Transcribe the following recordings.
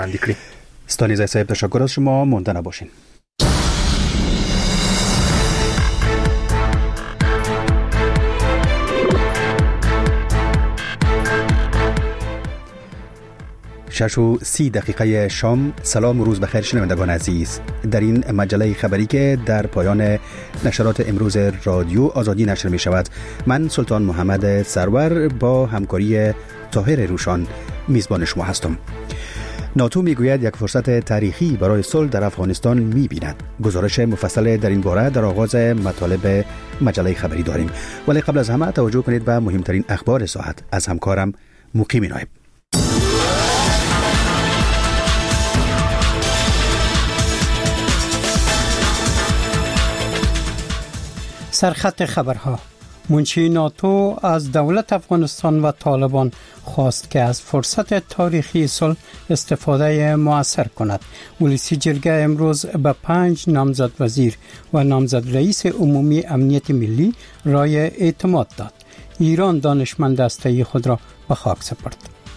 ستانیزه صاحب تشکر از شما، مانده نباشین. شش و 30 دقیقه شام. سلام و روز بخیر شنوندگان عزیز. در این مجله خبری که در پایان نشرات امروز رادیو آزادی نشر می شود، من سلطان محمد سرور با همکاری طاهر روشان میزبان شما هستم. ناتو میگوید یک فرصت تاریخی برای صلح در افغانستان می‌بیند. گزارش مفصل در این باره در آغاز مطالب مجله خبری داریم، ولی قبل از همه توجه کنید به مهمترین اخبار ساعت از همکارم مقیم نایب. سرخط خبرها. منشی ناتو از دولت افغانستان و طالبان خواست که از فرصت تاریخی صلح استفاده مؤثر کند. ولسی جرگه امروز به 5 نامزد وزیر و نامزد رئیس عمومی امنیت ملی رای اعتماد داد. ایران دانشمند هسته‌ای خود را به خاک سپرد.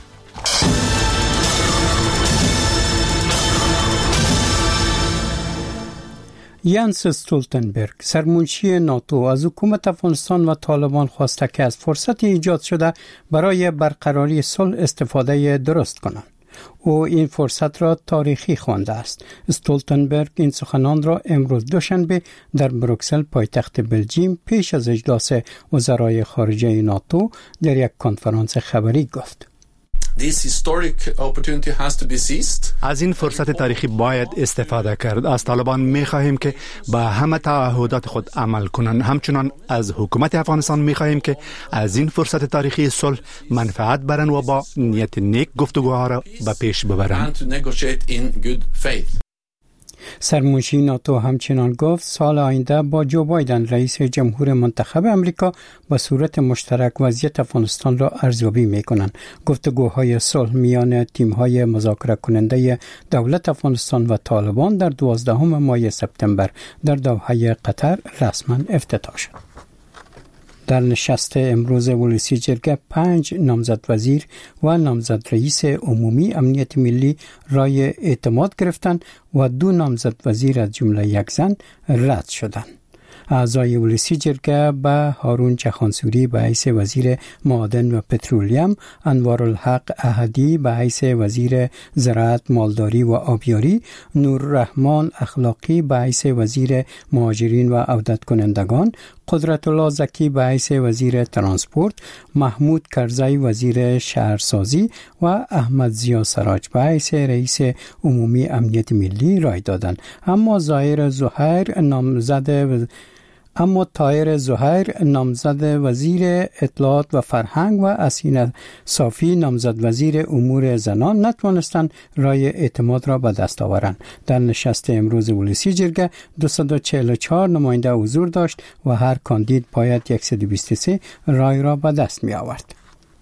یانس استولتنبرگ سرمنشی ناتو از حکومت افغانستان و طالبان خواسته که از فرصت ایجاد شده برای برقراری صلح استفاده درست کنند. او این فرصت را تاریخی خوانده است. استولتنبرگ این سخنان را امروز دوشنبه در بروکسل پایتخت بلژیم پیش از اجلاس وزرای خارجه ناتو در یک کنفرانس خبری گفت. از این فرصت تاریخی باید استفاده کرد. از طالبان می‌خواهیم که به همه تعهدات خود عمل کنند. همچنان از حکومت افغانستان می‌خواهیم که از این فرصت تاریخی صلح منفعت برند و با نیت نیک گفتگوها را به پیش ببرند. سرمنشی ناتو همچنان گفت سال آینده با جو بایدن رئیس جمهور منتخب امریکا به صورت مشترک وضعیت افغانستان را ارزیابی می‌کنند. گفتگوهای صلح میان تیم‌های مذاکره کننده دولت افغانستان و طالبان در 12 ماه سپتامبر در دوحه قطر رسما افتتاح شد. در نشست امروز ولسی جرگه 5 نامزد وزیر و نامزد رئیس عمومی امنیت ملی رای اعتماد گرفتند و 2 نامزد وزیر از جمله یک زن رد شدند. اعضای ولسی جرگه به هارون چخانسوری به حیث وزیر معادن و پترولیم، انوارالحق احدی به حیث وزیر زراعت، مالداری و آبیاری، نوررحمان اخلاقی به حیث وزیر مهاجرین و عودت کنندگان، قدرت الله زکی به حیث وزیر ترانسپورت، محمود کرزی وزیر شهرسازی و احمد زیا سراج به حیث رئیس عمومی امنیت ملی رای دادند. اما طاهر زهیر نامزد وزیر اطلاعات و فرهنگ و اسین صافی نامزد وزیر امور زنان نتوانستند رای اعتماد را به دست آورند. در نشست امروز ولسی جرگه 244 نماینده حضور داشت و هر کاندید باید 123 رای را به دست می آورد.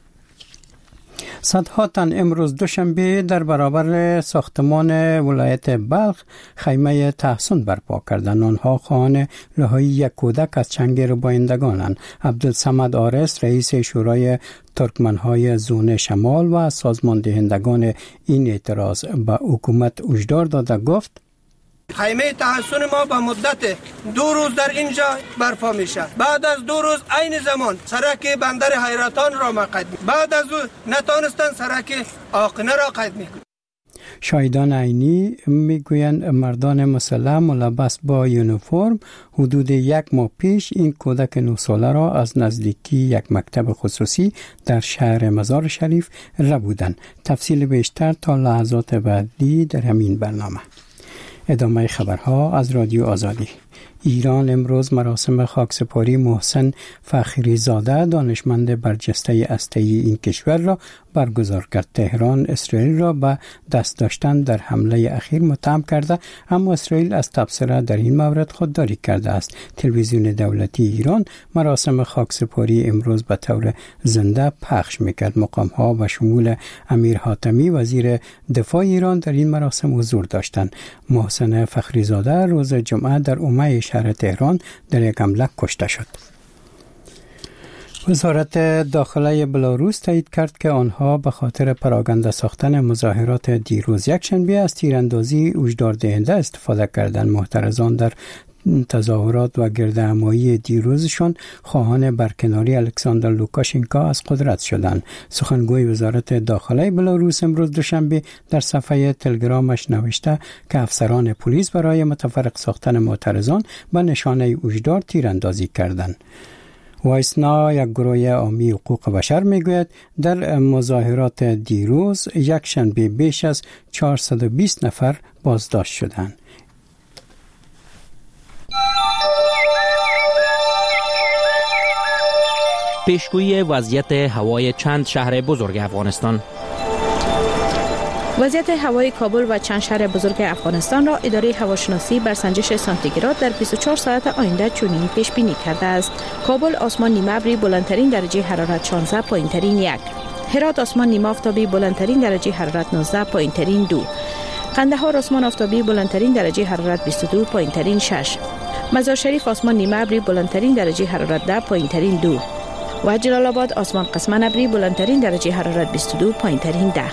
صدها تن امروز دوشنبه در برابر ساختمان ولایت بلخ خیمه تحسن برپا کردند. آنها خواهان رهایی یک کودک از چنگ ربایندگانند. عبدالصمد آرس رئیس شورای ترکمنهای زون شمال و سازمان دهندگان این اعتراض به حکومت هشدار داده گفت خیمه تحسن ما با مدت 2 روز در اینجا برپا میشه. بعد از 2 روز عین زمان سرک بندر حیرتان را ما قید میکنیم. بعد از او نتانستن سرک آقنه را قید میکنیم. شاهدان عینی میگویند مردان مسلح ملبس با یونیفرم حدود 1 ماه پیش این کودک 9 ساله را از نزدیکی یک مکتب خصوصی در شهر مزار شریف ربودند. تفصیل بیشتر تا لحظات بعدی در همین برنامه. ادامه خبرها از رادیو آزادی. ایران امروز مراسم خاکسپاری محسن فخری زاده دانشمند برجسته هسته‌ای این کشور را برگزار کرد. تهران اسرائیل را به دست داشتن در حمله اخیر متهم کرده، اما اسرائیل از تبصره در این مورد خودداری کرده است. تلویزیون دولتی ایران مراسم خاکسپاری امروز به طور زنده پخش میکرد. مقام‌ها به شمول امیر حاتمی وزیر دفاع ایران در این مراسم حضور داشتند. محسن فخری زاده روز جمعه در اومه شهر تهران در یک حمله کشته شد. وزارت داخله بلاروس تایید کرد که آنها به خاطر پراکنده ساختن مظاهرات دیروز یکشنبه از تیراندازی هشدار دهنده استفاده کردند. معترضان در تظاهرات و گردهمایی دیروزشان خواهان برکناری الکساندر لوکاشنکا از قدرت شدند. سخنگوی وزارت داخله بلاروس امروز دوشنبه در صفحه تلگرامش نوشته که افسران پلیس برای متفرق ساختن معترضان به نشانه هشدار تیراندازی کردند. وایسنا، یک گروه عامی حقوق بشر، میگوید در مظاهرات دیروز یکشنبه بیش از 420 نفر بازداشت شدند. پیشگویی وضعیت هوای چند شهر بزرگ افغانستان. وضعیت هوای کابل و چند شهر بزرگ افغانستان را اداره هواشناسی بر سنجش سانتیگراد در 24 ساعت آینده چنین پیش بینی کرده است. کابل آسمان نیمه ابری، بلندترین درجه حرارت 16، پایینترین 1. هرات آسمان نیمه آفتابی، بلندترین درجه حرارت 19، پایینترین 2. قندهار آسمان آفتابی، بلندترین درجه حرارت 22، پایینترین 6. مزار شریف آسمان نیمه ابری، بلندترین درجه حرارت 10، پایینترین 2. و جلال آباد آسمان قسمن ابری، بلندترین درجه حرارت 22، پایینترین 10.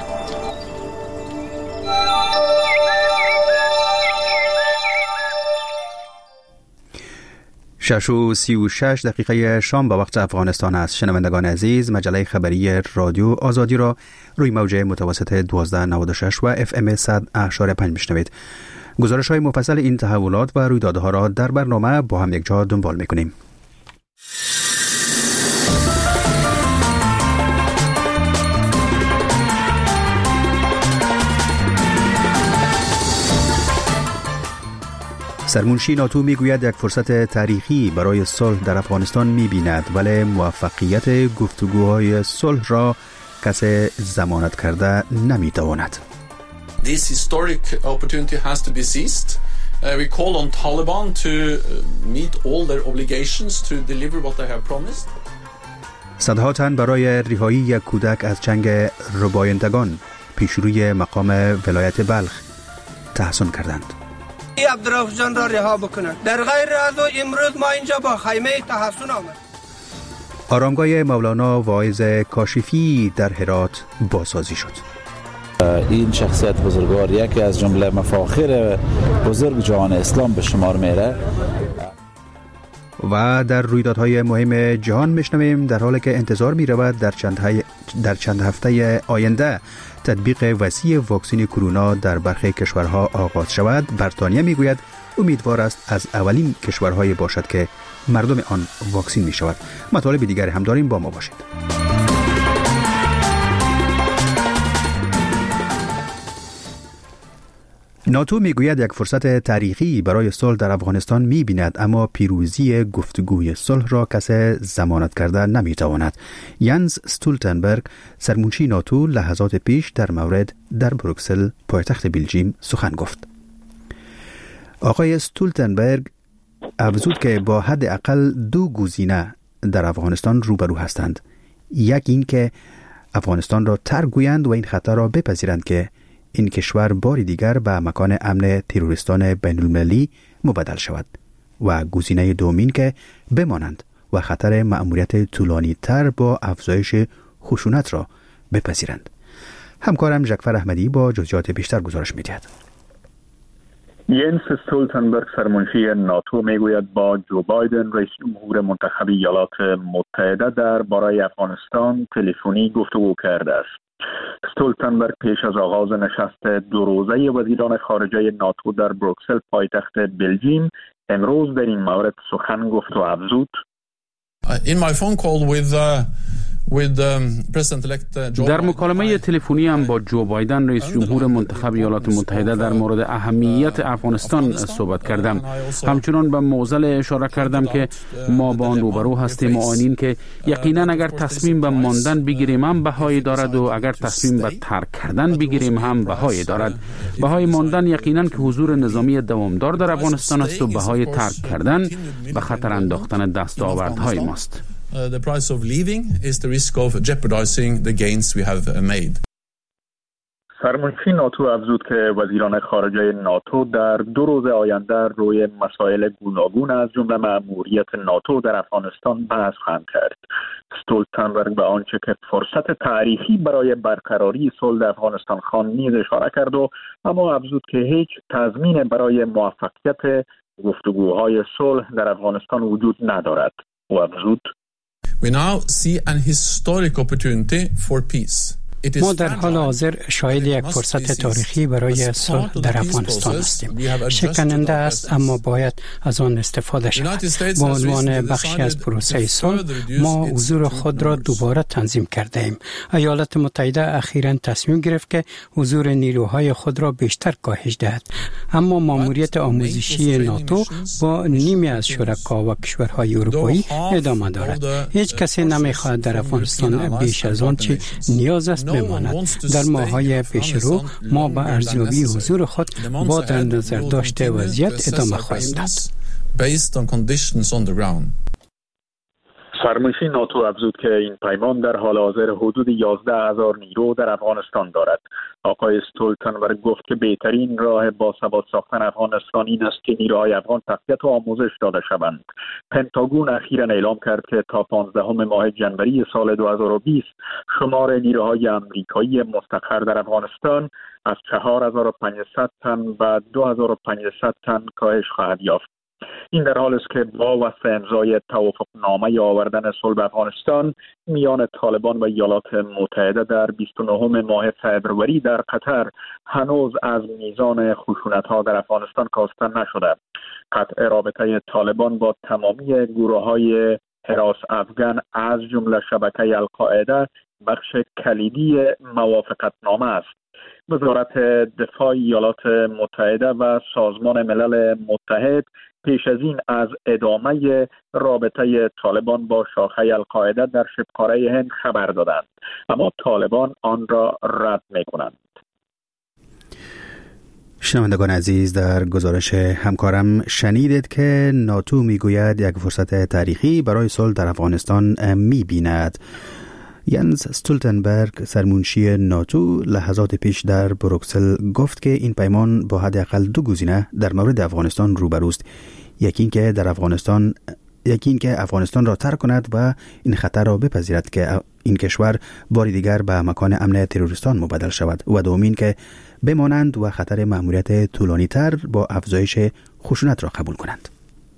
شش و 36 دقیقه شام به وقت افغانستان است. شنوندگان عزیز، مجله خبری رادیو آزادی را روی موج متوسط 1296 و FM 100.5 میشنوید. گزارش های مفصل این تحولات و رویدادها را در برنامه با هم یک جا دنبال میکنیم. سرمنشی ناتو میگوید یک فرصت تاریخی برای صلح در افغانستان میبیند، ولی موفقیت گفتگوهای صلح را کسی ضمانت کرده نمیتواند. This historic opportunity has to be seized. We call on Taliban to meet all their obligations to deliver what they have promised. صدها تن برای رهایی یک کودک از چنگ ربایندگان پیشروی مقام ولایت بلخ تحسن کردند. عبدالرؤوف جان را رها بکنند. در غیر از امروز ما اینجا با خیمه تحسن آمد. آرامگاه مولانا واعظ کاشفی در هرات بازسازی شد. این شخصیت بزرگوار یکی از جمله مفاخر بزرگ جهان اسلام به شمار میره. و در رویدادهای مهم جهان میشنویم در حالی که انتظار میرود در چند هفته آینده تطبیق وسیع واکسن کرونا در برخی کشورها آغاز شود، بریتانیا میگوید امیدوار است از اولین کشورهای باشد که مردم آن واکسن می شود. مطالب دیگری هم داریم، با ما باشید. ناتو میگوید یک فرصت تاریخی برای صلح در افغانستان می‌بیند، اما پیروزی گفتگوی صلح را کسی ضمانت کرده نمی‌تواند. ینز استولتنبرگ، سرمنشی ناتو، لحظات پیش در مورد در بروکسل پایتخت بلژیم سخن گفت. آقای استولتنبرگ افزود که با حداقل دو گزینه در افغانستان روبرو هستند. یک این که افغانستان را ترک گویند و این خطر را بپذیرند که این کشور باری دیگر به مکان امن تروریستان بین المللی مبدل شود، و گزینه دومین که بمانند و خطر مأموریت طولانی تر با افزایش خشونت را بپذیرند. همکارم ژکفر احمدی با جزئیات بیشتر گزارش می‌دهد. ینس استولتنبرگ، سرمنشی ناتو، میگوید با جو بایدن رئیس جمهور منتخب ایالات متحده در باره افغانستان تلفنی گفتگو کرده است. استولتنبرگ پیش از آغاز نشست دو روزه وزیران خارجه ناتو در بروکسل پایتخت بلژیم امروز در این مورد سخن گفت و افزود: In my phone call with در مکالمه تلفنی هم با جو بایدن رئیس جمهور منتخب ایالات متحده در مورد اهمیت افغانستان صحبت کردم. همچنان به معضل اشاره کردم که ما با آن روبرو هستیم و آنین که یقینا اگر تصمیم به ماندن بگیریم هم بهای دارد و اگر تصمیم به ترک کردن بگیریم هم بهای دارد. بهای ماندن یقینا که حضور نظامی دوامدار در افغانستان است و بهای ترک کردن به خطر انداختن دستاوردهای ماست. The price of leaving is the risk of jeopardizing the gains we have made. سرمنشی ناتو افزود که وزیران خارجه ناتو در 2 روز آینده روی مسائل گوناگون از جمله مأموریت ناتو در افغانستان بحث خواهند کرد. استولتنبرگ به آنچه که فرصت تاریخی برای برقراری صلح در افغانستان خواند نیز اشاره کرد و اما افزود که هیچ تضمین برای موفقیت گفتگوهای صلح در افغانستان وجود ندارد. و افزود We now see an historic opportunity for peace. ما در حال حاضر شاهد یک فرصت تاریخی برای صلح در افغانستان هستیم. شکننده است اما باید از آن استفاده شود. با عنوان بخشی از پروسه صلح ما حضور خود را دوباره تنظیم کرده ایم. ایالات متحده اخیراً تصمیم گرفت که حضور نیروهای خود را بیشتر کاهش دهد. اما ماموریت آموزشی ناتو با نیمی از شرکا و کشورهای اروپایی ادامه دارد. هیچ کسی نمی‌خواهد در افغانستان بیش از آن چه نیاز است بماند. در ماه‌های پیشرو ما با ارزیابی حضور خود با در نظر داشته وضعیت ادامه خواهیم داد. سرمنشی ناتو افزود که این پیمان در حال حاضر حدود 11,000 نیرو در افغانستان دارد. آقای استولتنبرگ گفت که بهترین راه باثبات ساختن افغانستان این است که نیروهای افغان تقویت و آموزش داده شوند. پنتاگون اخیراً اعلام کرد که تا 15 ماه جنوری سال 2020 شمار نیروهای آمریکایی مستقر در افغانستان از 4,500 تن به 2,500 تن کاهش خواهد یافت. این در حالی است که با وصف امضای توافقنامه آوردن صلح افغانستان میان طالبان و ایالات متحده در 29 ماه فوریه در قطر هنوز از میزان خشونت‌ها در افغانستان کاسته نشده. قطع رابطه طالبان با تمامی گروه‌های حراس افغان از جمله شبکه القاعده بخش کلیدی موافقتنامه است. وزارت دفاع ایالات متحده و سازمان ملل متحد پیش از این از ادامه رابطه طالبان با شاخه القاعده در شبه‌قاره هند خبر دادند، اما طالبان آن را رد می‌کنند. شنوندگان عزیز، در گزارش همکارم شنیدید که ناتو میگوید یک فرصت تاریخی برای صلح در افغانستان می‌بیند. ینس استولتنبرگ سرمنشی ناتو لحظات پیش در بروکسل گفت که این پیمان با حداقل 2 گزینه در مورد افغانستان روبروست. یکی اینکه افغانستان را ترک کند و این خطر را بپذیرد که این کشور بار دیگر به مکان امن تروریستان مبدل شود و دومین که بمانند و خطر مأموریت طولانی تر با افزایش خشونت را قبول کنند.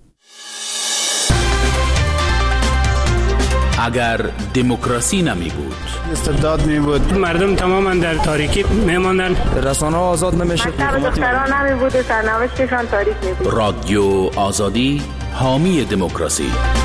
اگر دموکراسی نمی بود، استبداد می بود، مردم تماما در تاریکی می ماندن، رسانه ها آزاد نمی شد، دختران نمی بود، سرنوشتشان تاریک می بود. رادیو آزادی حامی دموکراسی.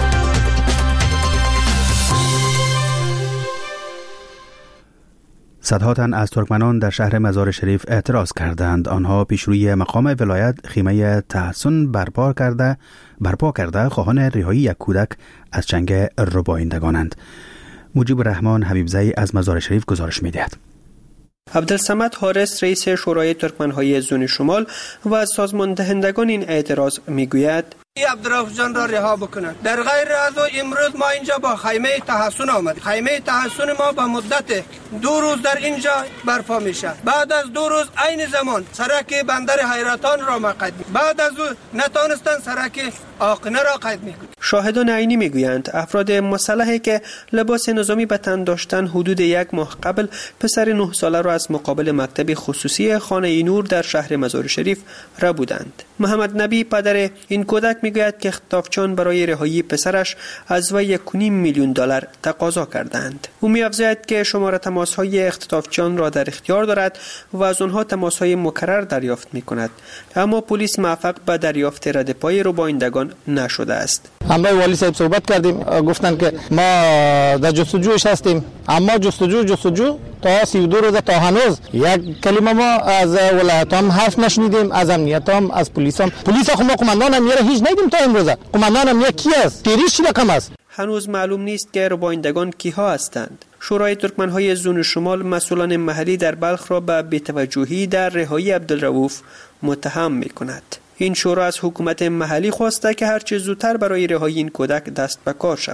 صدها تن از ترکمنان در شهر مزار شریف اعتراض کردند. آنها پیش روی مقام ولایت خیمه تحسن برپا کرده خواهان رهایی یک کودک از چنگ ربایندگانند. مجیب الرحمن حبیبزئی از مزار شریف گزارش می‌دهد. عبدالصمد حارس رئیس شورای ترکمن‌های زون شمال و از سازمان دهندگان این اعتراض میگوید عبدالرؤوف جان را رها بکنند. در غیر از امروز ما اینجا با خیمه تحسن آمد. خیمه تحسن ما با مدت 2 روز در اینجا برپا میشه. بعد از 2 روز عین زمان سرک بندر حیرتان را قید می. بعد از او نتانستن سرک آقنه را قید میکنند. شاهدان عینی میگویند افراد مسلحی که لباس نظامی به تن داشتن حدود 1 ماه قبل پسر 9 ساله را از مقابل مکتب خصوصی خانه نور در شهر مزار شریف را بودند. محمد نبی پدر این کودک میگوید که اختطافچیان برای رهایی پسرش از وی 1.5 میلیون دلار تقاضا کردند. او می‌افزاید که شماره تماس‌های اختطافچیان را در اختیار دارد و از آنها تماس‌های مکرر دریافت می‌کند، اما پلیس موفق به دریافت ردپای ربایندگان نشده است. همراه والی صاحب صحبت کردیم، گفتند که ما در جستجوش هستیم، اما جستجو تا 32 روز تا هنوز یک کلمه ما از ولایت هم حرف نشنیدیم، از امنیت هم، از پلیس هم. پلیس خو ما قماندان هم هیچ ندیدیم تا امروز. قماندان هم کی است؟ تیریش چی رقم است؟ هنوز معلوم نیست که ربایندگان کیها هستند. شورای ترکمن‌های زون شمال مسئولان محلی در بلخ را به بی‌توجهی در رهایی عبدالرؤوف متهم می‌کند. این شورا از حکومت محلی خواسته که هر چه زودتر برای رهایی این کودک دست به کار شود.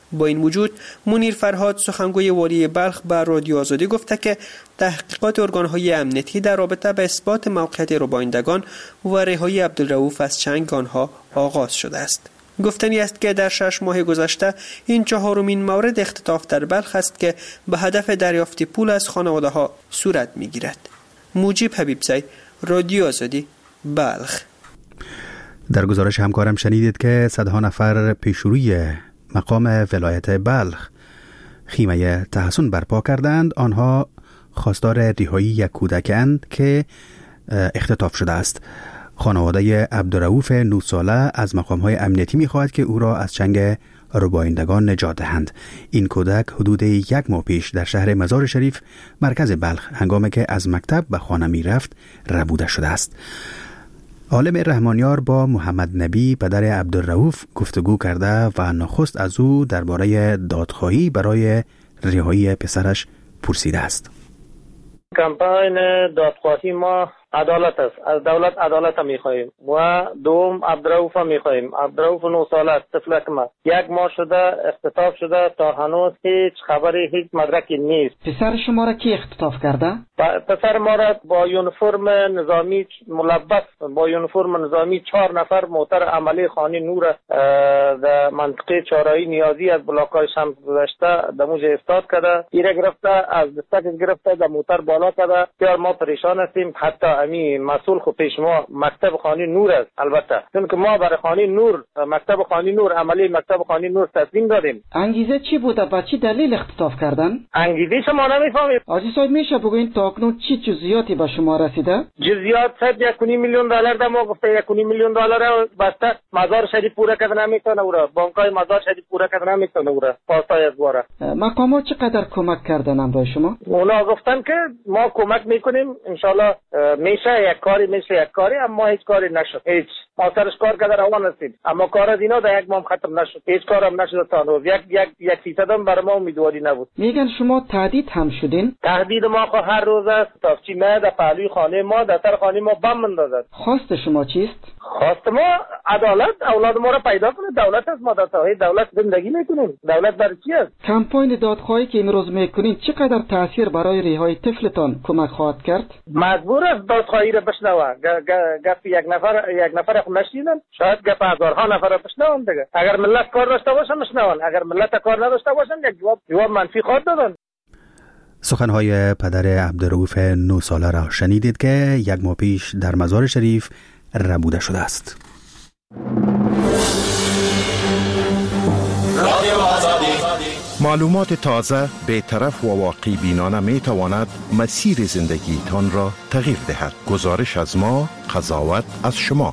با این وجود منیر فرهاد سخنگوی والی بلخ به رادیو آزادی گفته که تحقیقات ارگان‌های امنیتی در رابطه به اثبات موقعیت ربایندگان و رهایی عبدالرؤوف از چنگ آنها آغاز شده است. گفتنی است که در 6 ماه گذشته این 4مین مورد اختطاف در بلخ است که به هدف دریافت پول از خانواده‌ها صورت می‌گیرد. مجیب حبیبزی، رادیو آزادی، بلخ. در گزارش همکارم شنیدید که صدها نفر پیشروی مقام ولایت بلخ خیمه تحسن برپا کردند. آنها خواستار رهایی یک کودکند که اختطاف شده است. خانواده عبدالرؤوف 9 ساله از مقام‌های امنیتی می‌خواهد که او را از چنگ ربایندگان نجات دهند. این کودک حدود 1 ماه پیش در شهر مزار شریف مرکز بلخ هنگامی که از مکتب به خانه می‌رفت ربوده شده است. عالم رحمانیار با محمد نبی پدر عبدالرؤوف گفتگو کرده و نخست از او درباره دادخواهی برای رهایی پسرش پرسیده است. کمپاین دادخواهی ما عدالت است. از دولت عدالت می‌خواهیم و دوم عبدالرؤوف می‌خواهیم. عبدالرؤوف 9 ساله است، طفلک ما 1 ماه شده اختطاف شده، تا هنوز هیچ خبری، هیچ مدرکی نیست. پسر شما را کی اختطاف کرده؟ پسر ما را با یونیفرم نظامی ملبس با یونیفرم نظامی 4 نفر موتر عملی خانی نور در منطقه چهارراهی نیازی از بلاک‌های شمس گذشته در موجه استاد کرده. ایره گرفته، از دستک گرفته، در موتر بالا کرده. بسیار ما پریشان هستیم. حتی امی مسئول خود پیش ما مکتب خانی نور است، البته چون که ما برای خانی نور مکتب خانی نور عملی مکتب خانی نور تصمیم دادیم. انگیزه چی بوده؟ با چه دلیل اختطاف کردن؟ انگیزه شما نمیفهمید. آجی صاحب میشه بگوین تا اکنون چی جزئیاتی به شما رسیده؟ جزئیات صد 1.5 میلیون دلار ده ما گفته 1.5 میلیون دلار بسته مزار شریف پورا کردن نمیتونه اورا بانکای مزار شریف پورا کردن نمیتونه اورا پاسای از باره. مقامات چقدر کمک کردن هم برای شما؟ اونا گفتن که ما کمک میکنیم ان شاء الله میشه یک کاری اما هیچ کاری نشد. هیچ ما سرش کار کرده روان هستیم اما کار از اینا در 1 ماه ختم نشد. هیچ کارم نشد تا روز یک فیصد هم برای ما امیدواری نبود. میگن شما تهدید هم شدین؟ تهدید ما خو هر روز است. تافچی ما در پهلوی خانه ما در سر خانه ما بم اندازد. خواست شما چیست؟ خواست ما عدالت، اولاد ما را پیدا کنه. دولت است، ما در سایه دولت زندگی میکنیم. دولت برای چی است؟ کمپاین دادخواهی که امروز میکنین چقدر تاثیر برای رهایی طفلتان کمک خواهد کرد؟ مجبور است دادخواهی را بشنوه. گپ یک نفر خو نشیدن، شاید گپ هزارها نفر را بشنون دیگه. اگر ملت کار داشته باشن بشنون، اگر ملت کار نداشته باشن یک جواب منفی خواهد دادن. سخنهای پدر عبدالرؤوف 9 ساله را شنیدید که 1 ماه پیش در مزار شریف ربوده شده است. معلومات تازه، بی‌طرف و واقعی بینانه می تواند مسیر زندگی تان را تغییر دهد. گزارش از ما، قضاوت از شما.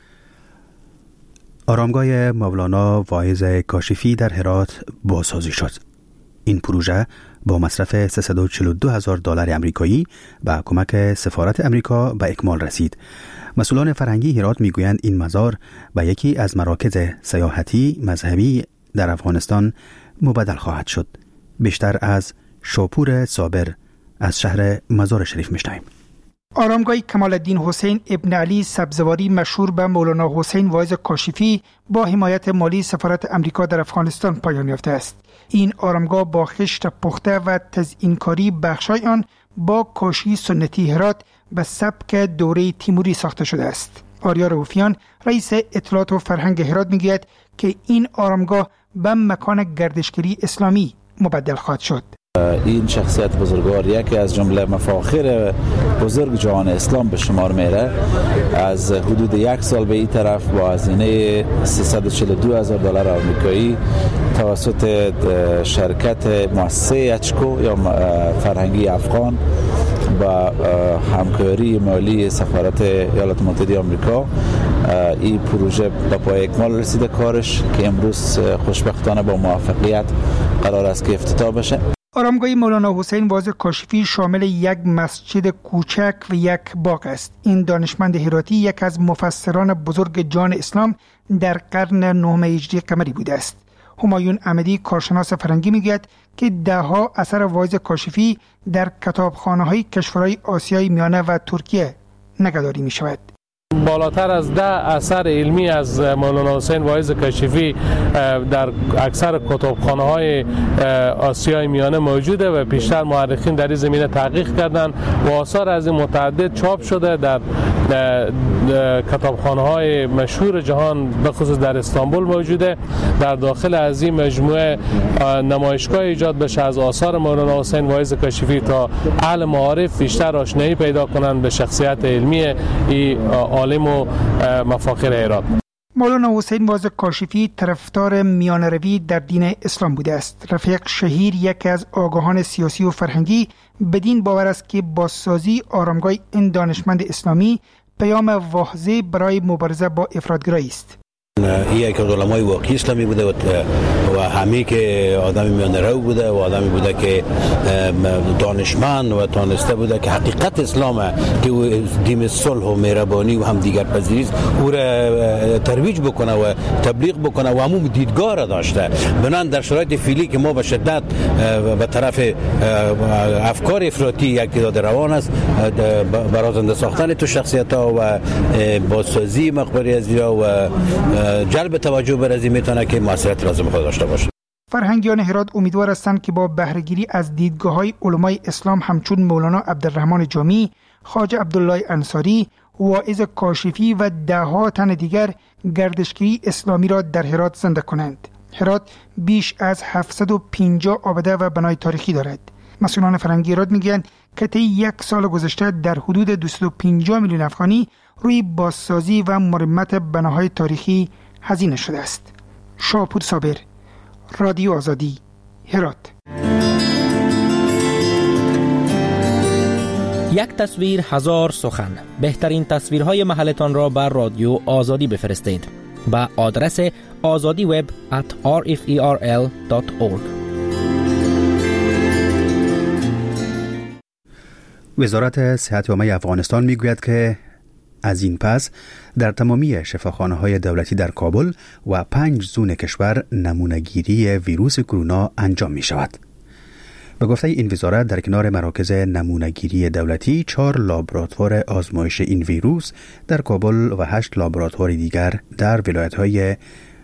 آرامگاه مولانا واعظ کاشفی در هرات بازسازی شد. این پروژه با مصرف $342,000 آمریکایی با کمک سفارت امریکا به اکمال رسید. مسئولان فرهنگی هرات میگویند این مزار به یکی از مراکز سیاحتی مذهبی در افغانستان مبدل خواهد شد. بیشتر از شاپور صابر از شهر مزار شریف میشنویم. آرامگاه کمال الدین حسین ابن علی سبزواری مشهور به مولانا حسین واعظ کاشفی با حمایت مالی سفارت امریکا در افغانستان پایان یافته است. این آرامگاه با خشت پخته و تزئینکاری بخشای آن با کاشی سنتی هرات به سبک دوره تیموری ساخته شده است. آریا رؤوفیان رئیس اطلاعات و فرهنگ هرات میگوید که این آرامگاه به مکان گردشگری اسلامی مبدل خواهد شد. این شخصیت بزرگوار یکی از جمله مفاخر بزرگ جهان اسلام به شمار میره. از حدود 1 سال به این طرف با هزینه $342,000 آمریکایی توسط شرکت مؤسسه اچکو یا فرهنگی افغان با همکاری مالی سفارت ایالات متحده آمریکا این پروژه به پای اکمال رسیده کارش که امروز خوشبختانه با موفقیت قرار است که افتتاح بشه. آرامگاه مولانا حسین واعظ کاشفی شامل یک مسجد کوچک و یک باغ است. این دانشمند هراتی یک از مفسران بزرگ جان اسلام در قرن 9 هجری قمری بوده است. همایون احمدی کارشناس فرهنگی میگوید که دهها اثر واعظ کاشفی در کتابخانه‌های کشورهای آسیای میانه و ترکیه نگهداری می شود. بالاتر از 10 اثر علمی از مولانا حسین واعظ کاشفی در اکثر کتابخانه‌های آسیای میانه موجوده و پیشتر مورخین در این زمینه تحقیق کردند و آثار از این متعدد چاپ شده در کتابخانه‌های مشهور جهان، به خصوص در استانبول موجوده. در داخل از این مجموعه نمایشگاه ایجاد بشه از آثار مولانا حسین واعظ کاشفی تا اهل معارف بیشتر آشنایی پیدا کنند به شخصیت علمی این عالم و مفاخر هرات. مولانا حسین واعظ کاشفی طرفدار میانه‌روی در دین اسلام بوده است. رفیق شهیر یکی از آگاهان سیاسی و فرهنگی بدین باور است که بازسازی آرامگاه این دانشمند اسلامی پیام واضح برای مبارزه با افراطگرایی است. یک از علمای واقعی اسلامی بوده و همه که آدم میانه‌رو بوده و آدمی بوده که دانشمند و تانسته بوده که حقیقت اسلام که دین صلح و مهربانی و هم دیگر پذیری است او را ترویج بکنه و تبلیغ بکنه و همون دیدگاه را داشته. بنابراین در شرایط فعلی که ما به شدت به طرف افکار افراطی یک تعداد روان است، برازنده ساختن تو شخصیت‌ها و بازسازی مقبره ازیا و جلب توجه بر ازی میتونه که موثریت لازم خود داشته باشه. فرهنگیان هرات امیدوار هستند که با بهره‌گیری از دیدگاه‌های علمای اسلام همچون مولانا عبدالرحمن جامی، خواجه عبدالله انصاری، واعظ کاشفی و ده‌ها تن دیگر گردشگری اسلامی را در هرات زنده کنند. هرات بیش از 750 آبده و بنای تاریخی دارد. مسئولان فرهنگی هرات میگویند که طی یک سال گذشته در حدود 250 میلیون افغانی روی بازسازی و مرمت بناهای تاریخی هزینه شده است. شاپور صابر، رادیو آزادی، هرات. یک تصویر هزار سخن. بهترین تصویرهای محلتان را بر رادیو آزادی بفرستید با آدرس azadiweb@rferl.org. وزارت صحت عامه افغانستان میگوید که از این پس در تمامی شفاخانه‌های دولتی در کابل و 5 زون کشور نمونه‌گیری ویروس کرونا انجام می شود. به گفته این وزارت در کنار مراکز نمونه‌گیری دولتی 4 لابراتوار آزمایش این ویروس در کابل و 8 لابراتوار دیگر در ولایت‌های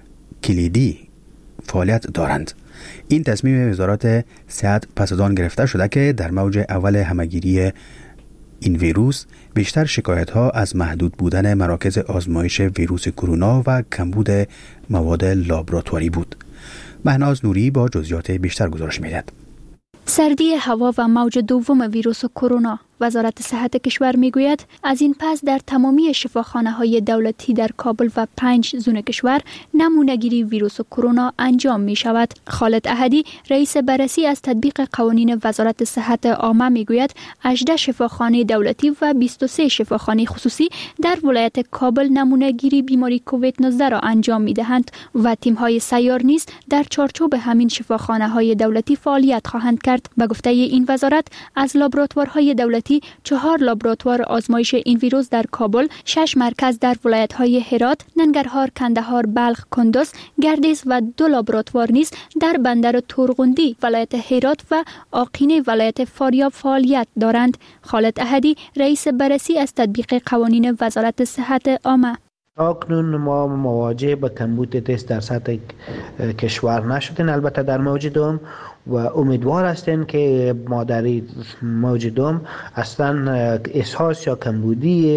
کلیدی فعالیت دارند. این تصمیم وزارت صحت پس از آن گرفته شده که در موج اول همه‌گیری این ویروس بیشتر شکایت‌ها از محدود بودن مراکز آزمایش ویروس کرونا و کمبود مواد لابراتواری بود. مهناز نوری با جزئیات بیشتر گزارش می‌دهد. سردی هوا و موج دوم ویروس کرونا. وزارت صحت کشور میگوید از این پس در تمامی شفاخانه‌های دولتی در کابل و 5 زون کشور نمونه‌گیری ویروس کرونا انجام می شود. خالد احدی رئیس بررسی از تطبیق قوانین وزارت صحت عامه میگوید 18 شفاخانه دولتی و 23 شفاخانه خصوصی در ولایت کابل نمونه‌گیری بیماری کووید 19 را انجام می‌دهند و تیم‌های سیار نیز در چارچوب همین شفاخانه‌های دولتی فعالیت خواهند کرد. به گفته این وزارت از لابراتوارهای دولتی 4 لابراتوار آزمایش این ویروس در کابل، 6 مرکز در ولایت‌های هرات، ننگرهار، کندهار، بلخ، کندز، گردیز و 2 لابراتوار نیز در بندر تورغوندی ولایت هرات و آقینه ولایت فاریاب فعالیت دارند. خالد احدی رئیس بررسی از تطبیق قوانین وزارت صحت عامه: اکنون ما مواجه با کمبود تست در سطح کشور نشدیم، البته در موج دوم، و امیدوار هستیم که ما در موج دوم اصلا احساس یا کمبودی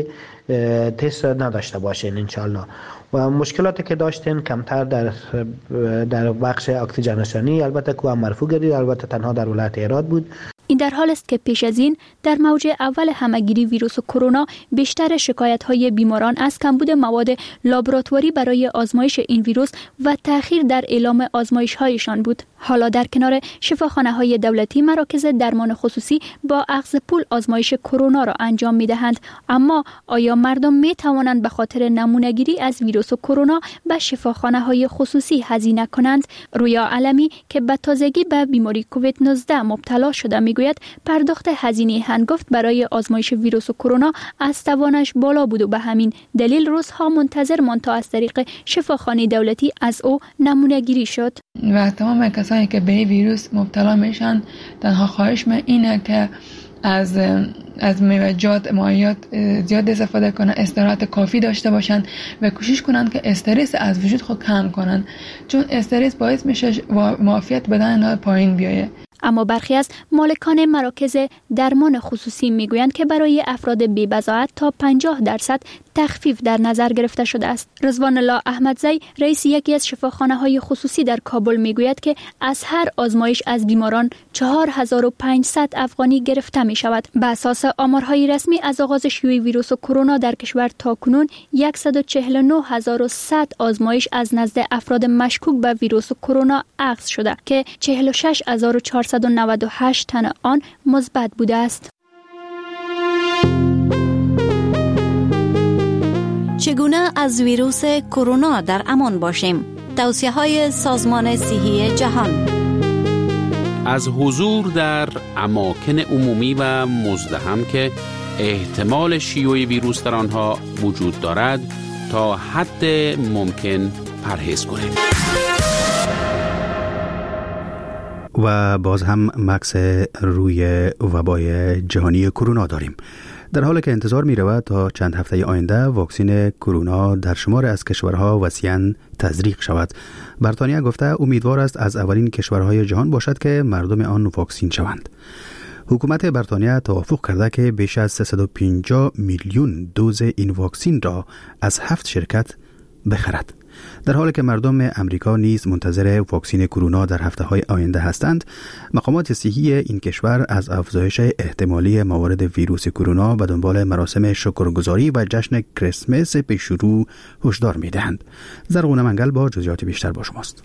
تست نداشته باشین انشالله. و مشکلاتی که داشتیم کمتر در بخش اکسیژناسیونی البته که مرفوع گردید، البته تنها در ولایت هرات بود. این در حال است که پیش از این در موج اول همه‌گیری ویروس کرونا بیشتر شکایت‌های بیماران از کمبود مواد لابراتواری برای آزمایش این ویروس و تأخیر در اعلام آزمایش‌هایشان بود. حالا در کنار شفاخانه‌های دولتی مراکز درمان خصوصی با اخذ پول آزمایش کرونا را انجام می‌دهند. اما آیا مردم می‌توانند به خاطر نمونه‌گیری از ویروس کرونا به شفاخانه‌های خصوصی هزینه کنند؟ رویا علمی که به تازگی به بیماری کووید 19 مبتلا شده میگوید پرداخت هزینه هنگفت برای آزمایش ویروس کرونا از توانش بالا بود و به همین دلیل روزها منتظر ماند تا از طریق شفاخانه دولتی از او نمونه گیری شد. و تمام کسانی که به ویروس مبتلا میشن تنها خواهش من اینه که از میوه‌جات مایعات زیاد استفاده کنن، استراحت کافی داشته باشن و کوشش کنن که استرس از وجود خود کم کنن، چون استرس باعث میشه معافیت بدن پایین بیایه. اما برخی از مالکان مراکز درمان خصوصی میگویند که برای افراد بی‌بضاعت تا 50% تخفیف در نظر گرفته شده است. رضوان الله احمدزی رئیس یکی از شفاخانه‌های خصوصی در کابل میگوید که از هر آزمایش از بیماران 4500 افغانی گرفته می شود. به اساس آمارهای رسمی از آغاز شیوع ویروس کرونا در کشور تا کنون 149100 آزمایش از نزد افراد مشکوک به ویروس کرونا اخذ شده که 46498 تن آن مثبت بوده است. چگونه از ویروس کرونا در امان باشیم؟ توصیه‌های سازمان صحی جهان. از حضور در اماکن عمومی و مزدحم که احتمال شیوع ویروس در آنها وجود دارد تا حد ممکن پرهیز کنید. و باز هم مکس روی وبای جهانی کرونا داریم. در حالی که انتظار می رود تا چند هفته آینده واکسن کرونا در شمار از کشورها وسیعاً تزریق شود. بریتانیا گفته امیدوار است از اولین کشورهای جهان باشد که مردم آن واکسین شوند. حکومت بریتانیا توافق کرده که بیش از 350 میلیون دوز این واکسن را از 7 شرکت بخرد. در حالی که مردم امریکا نیز منتظر واکسن کرونا در هفته‌های آینده هستند، مقامات صحی این کشور از افزایش احتمالی موارد ویروس کرونا و دنبال مراسم شکرگزاری و جشن کریسمس پیشرو هشدار می‌دهند. زرغونه منگل با جزئیات بیشتر با شماست.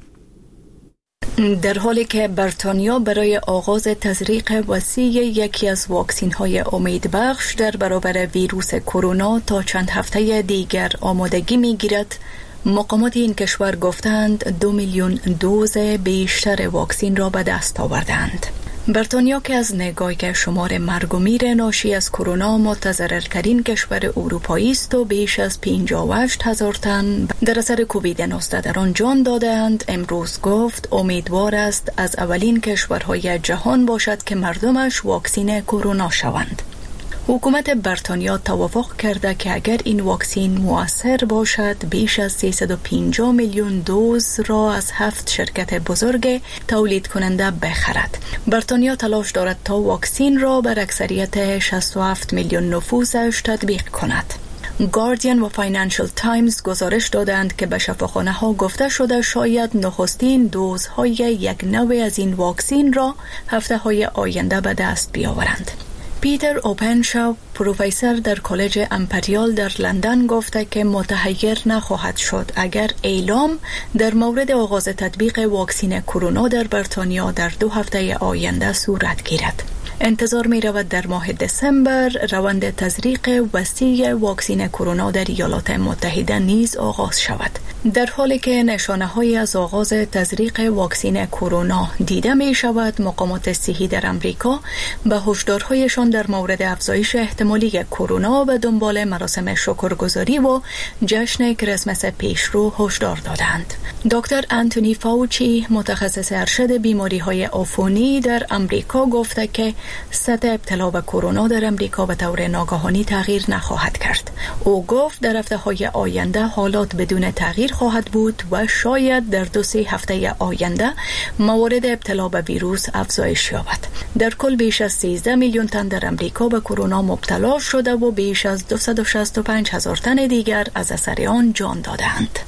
در حالی که بریتانیا برای آغاز تزریق وسیع یکی از واکسین‌های امیدبخش در برابر ویروس کرونا تا چند هفته دیگر آمادگی می‌گیرد، مقامات این کشور گفتند 2 میلیون دوز بیشتر واکسن را به دست آوردند. بریتانیا که از نگاه شمار مرگ و میر ناشی از کرونا متضررترین کشور اروپایی است و بیش از 58,000 تن در اثر کووید 19 در آن جان دادند، امروز گفت امیدوار است از اولین کشورهای جهان باشد که مردمش واکسن کرونا شوند. حکومت بریتانیا توافق کرده که اگر این واکسن مؤثر باشد بیش از 350 میلیون دوز را از 7 شرکت بزرگ تولید کننده بخرد. بریتانیا تلاش دارد تا واکسن را بر اکثریت 67 میلیون نفوسش تطبیق کند. گاردین و فاینانشل تایمز گزارش دادند که به شفاخانه‌ها گفته شده شاید نخستین دوزهای یک نوع از این واکسن را هفته‌های آینده به دست بیاورند. پیتر اوپنشاو، پروفسور در کالج امپریال در لندن گفته که متحیر نخواهد شد اگر اعلام در مورد آغاز تطبیق واکسن کرونا در بریتانیا در 2 هفته آینده صورت گیرد. انتظار می رود در ماه دسامبر روند تزریق وسیع واکسن کرونا در ایالات متحده نیز آغاز شود. در حالی که نشانه‌های از آغاز تزریق واکسن کرونا دیده می شود، مقامات صحی در امریکا به هشدارهایشان در مورد افزایش احتمالی کرونا و دنبال مراسم شکرگزاری و جشن کریسمس پیشرو هشدار دادند. دکتر انتونی فاوچی، متخصص ارشد بیماری‌های عفونی در امریکا، گفته که سطح ابتلا به کرونا در امریکا به طور ناگهانی تغییر نخواهد کرد. او گفت در هفته‌های آینده حالات بدون تغییر خواهد بود و شاید در 2-3 هفته آینده موارد ابتلا به ویروس افزایش یابد. در کل بیش از 13 میلیون تن در امریکا به کرونا مبتلا شده و بیش از 265,000 تن دیگر از اثر آن جان دادند.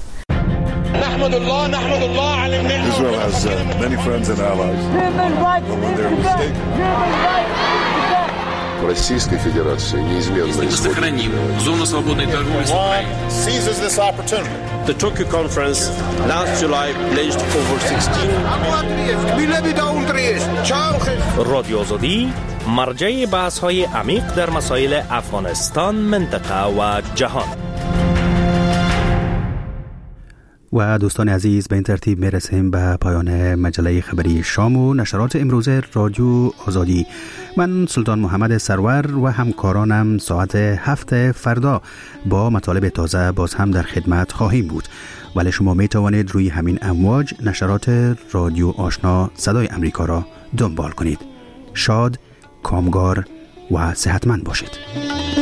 نحمد الله على النعمة. Israel has many friends and allies. When they're mistaken. Российской Федерации неизменно сохраним зону свободной торговли с Украиной. Seizes this opportunity. The Tokyo conference last July pledged over 16 رادیو آزادی مرجع بحث‌های عمیق در مسائل افغانستان، منطقه و جهان. و دوستان عزیز، به این ترتیب میرسیم به پایان مجله خبری شام و نشرات امروز رادیو آزادی. من سلطان محمد سرور و همکارانم ساعت 7 فردا با مطالب تازه باز هم در خدمت خواهیم بود، ولی شما می توانید روی همین امواج نشرات رادیو آشنا صدای امریکا را دنبال کنید. شاد، کامگار، و صحتمند باشید.